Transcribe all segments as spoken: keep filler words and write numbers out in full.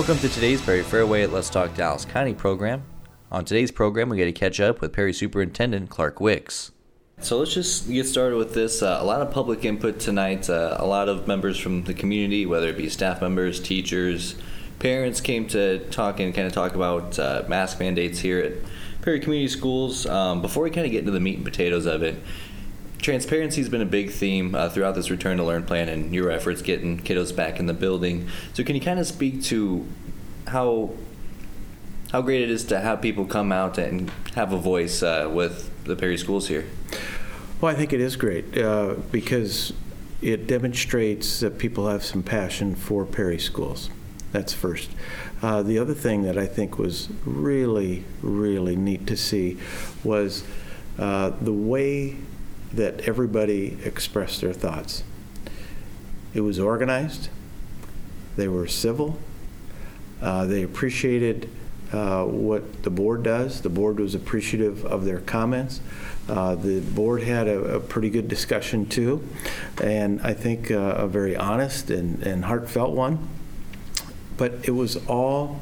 Welcome to today's Perry Fairway at Let's Talk Dallas County program. On today's program, we get to catch up with Perry Superintendent Clark Wicks. So let's just get started with this. Uh, a lot of public input tonight. Uh, a lot of members from the community, whether it be staff members, teachers, parents, came to talk and kind of talk about uh, mask mandates here at Perry Community Schools. Um, before we kind of get into the meat and potatoes of it, transparency has been a big theme uh, throughout this Return to Learn plan and your efforts getting kiddos back in the building. So can you kind of speak to how how great it is to have people come out and have a voice uh, with the Perry schools here? Well, I think it is great uh, because it demonstrates that people have some passion for Perry schools. That's first. Uh, the other thing that I think was really, really neat to see was uh, the way that everybody expressed their thoughts. It was organized. They were civil. Uh, they appreciated uh, what the board does. The board was appreciative of their comments. Uh, the board had a, a pretty good discussion too, and I think uh, a very honest and, and heartfelt one. But it was all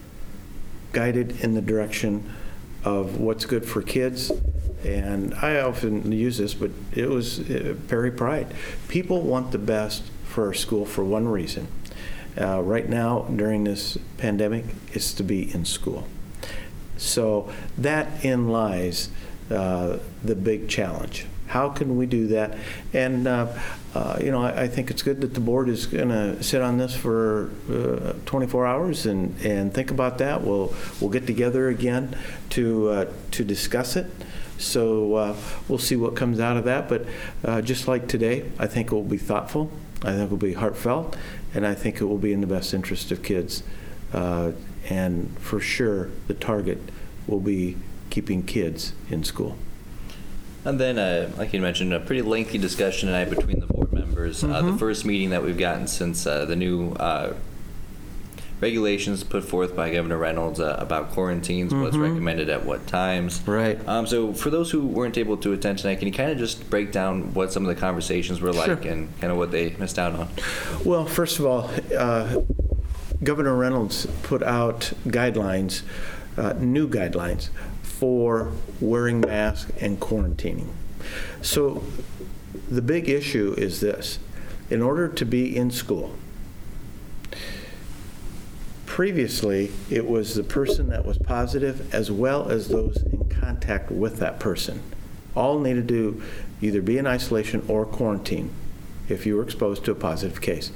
guided in the direction of what's good for kids. And I often use this, but it was uh, Perry pride. People want the best for our school for one reason. Uh, right now, during this pandemic, is to be in school. So that in lies uh, the big challenge. How can we do that? And, uh, uh, you know, I, I think it's good that the board is going to sit on this for uh, twenty-four hours and, and think about that. We'll we'll get together again to uh, to discuss it. So uh, we'll see what comes out of that. But uh, just like today, I think it will be thoughtful. I think it will be heartfelt. And I think it will be in the best interest of kids. Uh, and for sure, the target will be keeping kids in school. And then, uh, like you mentioned, a pretty lengthy discussion tonight between the board members. Mm-hmm. Uh, the first meeting that we've gotten since uh, the new uh, regulations put forth by Governor Reynolds uh, about quarantines, mm-hmm. what's recommended at what times. Right. Um, so for those who weren't able to attend tonight, can you kind of just break down what some of the conversations were like Sure. and kind of what they missed out on? Well, first of all, uh, Governor Reynolds put out guidelines, uh, new guidelines, for wearing masks and quarantining. So the big issue is this. In order to be in school, previously it was the person that was positive as well as those in contact with that person. All needed to either be in isolation or quarantine if you were exposed to a positive case.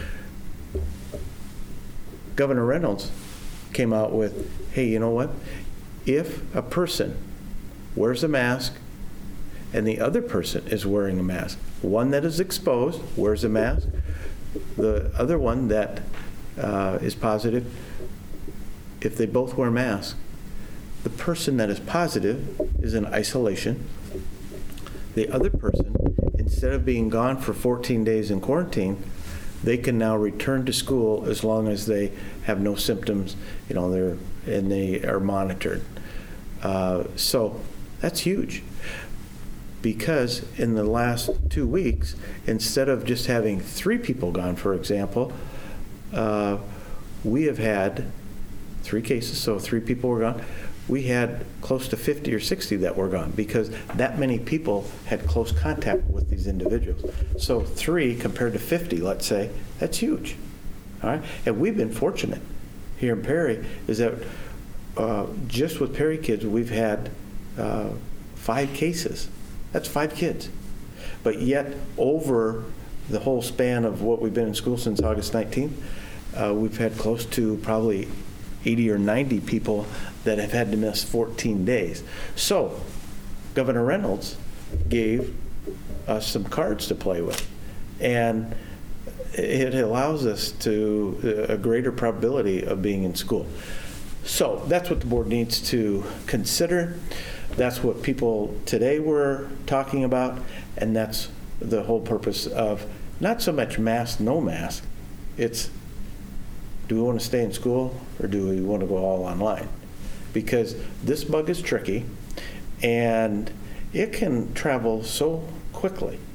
Governor Reynolds came out with, hey, you know what? If a person wears a mask and the other person is wearing a mask, one that is exposed wears a mask, the other one that uh, is positive, if they both wear masks, the person that is positive is in isolation. The other person, instead of being gone for fourteen days in quarantine, they can now return to school as long as they have no symptoms, you know, they're and they are monitored. Uh, so that's huge, because in the last two weeks, instead of just having three people gone, for example, uh, we have had three cases, so three people were gone. We had close to fifty or sixty that were gone because that many people had close contact with these individuals. So three compared to fifty, let's say, that's huge. All right, and we've been fortunate here in Perry is that uh, just with Perry kids, we've had uh, five cases. That's five kids. But yet, over the whole span of what we've been in school since August nineteenth, uh, we've had close to probably eighty or ninety people that have had to miss fourteen days. So Governor Reynolds gave us some cards to play with, and it allows us to a greater probability of being in school. So that's what the board needs to consider. That's what people today were talking about, and that's the whole purpose of not so much mask, no mask. It's, do we want to stay in school or do we want to go all online? Because this bug is tricky and it can travel so quickly.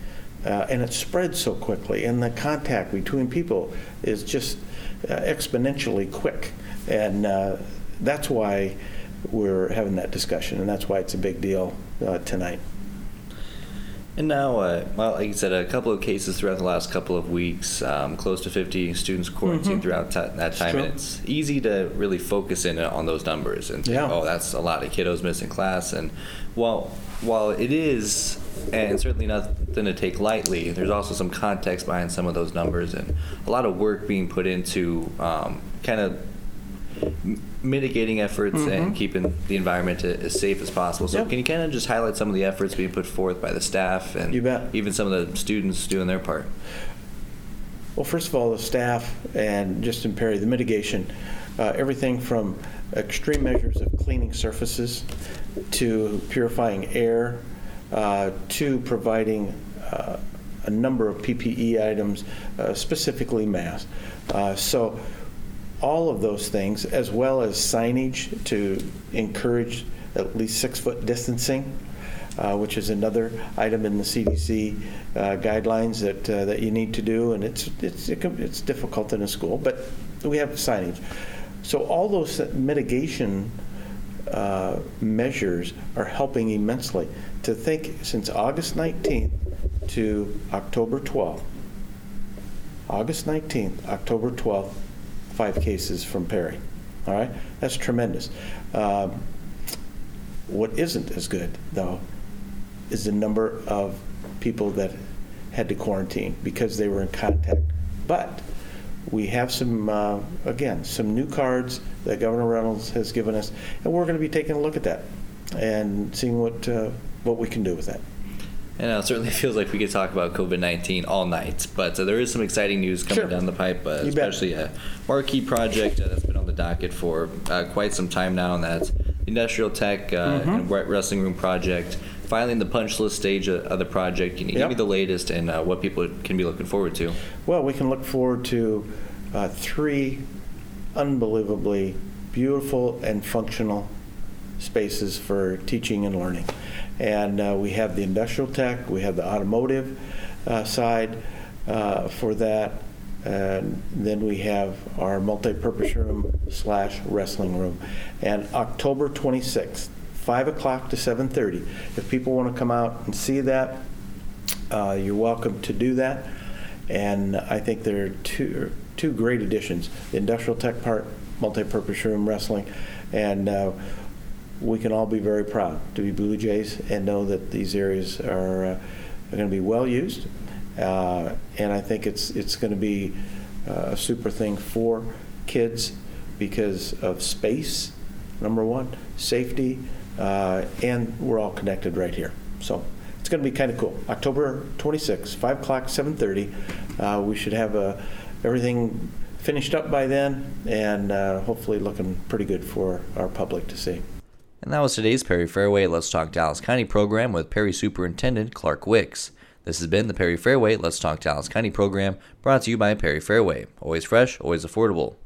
uh, and it spreads so quickly, and the contact between people is just uh, exponentially quick. And uh, that's why we're having that discussion, and that's why it's a big deal uh, tonight. And now, uh, well, like you said, a couple of cases throughout the last couple of weeks, um, close to fifty students quarantined mm-hmm. throughout t- that time. And it's easy to really focus in on those numbers and think, yeah. oh, that's a lot of kiddos missing class. And while, while it is, and certainly nothing to take lightly, there's also some context behind some of those numbers and a lot of work being put into um, kind of mitigating efforts mm-hmm. and keeping the environment as safe as possible. So yep. can you kind of just highlight some of the efforts being put forth by the staff and you bet. even some of the students doing their part? Well, first of all, the staff and just in Perry, the mitigation, uh, everything from extreme measures of cleaning surfaces to purifying air uh, to providing uh, a number of P P E items, uh, specifically masks. Uh, so all of those things, as well as signage to encourage at least six-foot distancing, uh, which is another item in the C D C uh, guidelines that uh, that you need to do, and it's it's it's difficult in a school, but we have signage. So all those mitigation uh, measures are helping immensely. To think since August nineteenth to October twelfth, August nineteenth, October twelfth, five cases from Perry. All right, that's tremendous. Um, what isn't as good, though, is the number of people that had to quarantine because they were in contact. But we have some, uh, again, some new cards that Governor Reynolds has given us, and we're going to be taking a look at that and seeing what uh, what we can do with that. And uh, it certainly feels like we could talk about COVID nineteen all night, but uh, there is some exciting news coming sure. down the pipe, uh, You especially bet. a marquee project uh, that's been on the docket for uh, quite some time now, and that's the Industrial Tech uh, mm-hmm. and Wrestling Room project. Finally, in the punch list stage of, of the project, can you yep. give me the latest and uh, what people can be looking forward to? Well, we can look forward to uh, three unbelievably beautiful and functional spaces for teaching and learning. And uh, we have the industrial tech, we have the automotive uh, side uh, for that, and then we have our multi-purpose room slash wrestling room. And October twenty-sixth, five o'clock to seven thirty. If people want to come out and see that, uh, you're welcome to do that. And I think there are two, two great additions, the industrial tech part, multi-purpose room, wrestling, and uh, we can all be very proud to be Blue Jays and know that these areas are, uh, are going to be well used. Uh, and I think it's it's going to be uh, a super thing for kids because of space, number one, safety, uh, and we're all connected right here. So it's going to be kind of cool. October twenty-sixth, five o'clock, seven thirty. Uh, we should have uh, everything finished up by then and uh, hopefully looking pretty good for our public to see. And that was today's Perry Fairway Let's Talk Dallas County program with Perry Superintendent Clark Wicks. This has been the Perry Fairway Let's Talk Dallas County program brought to you by Perry Fairway. Always fresh, always affordable.